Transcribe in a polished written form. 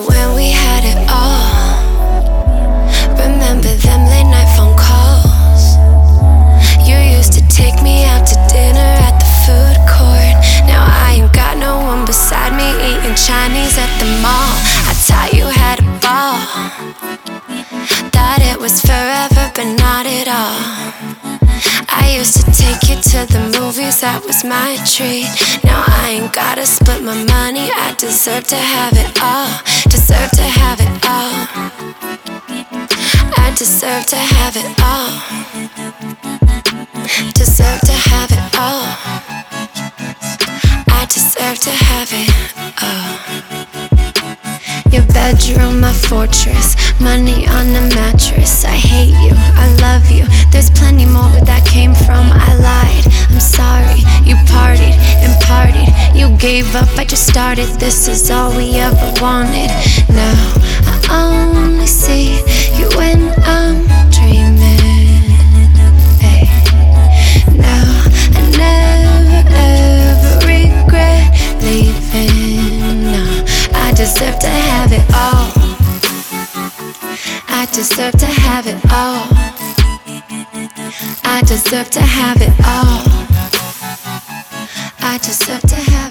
when we had it all. Remember them late night phone calls. You used to take me out to dinner at the food court. Now I ain't got no one beside me eating Chinese at the mall. I thought you had a ball. Thought it was forever, but not at all. I used to take you to the movies, that was my treat. Now I ain't gotta split my money, I deserve to have it all. Deserve to have it all. I deserve to have it all. Deserve to have it all. I deserve to have it all. Your bedroom, my fortress. Money on the mattress. I hate you, I love you. There's plenty more where that came from. I lied, I'm sorry. You partied and partied. You gave up, I just started. This is all we ever wanted. Now I only see you when I'm dreaming. Hey. Now I never ever regret leaving. No, I deserve to have it all. I deserve to have it all. I deserve to have it all. I deserve to have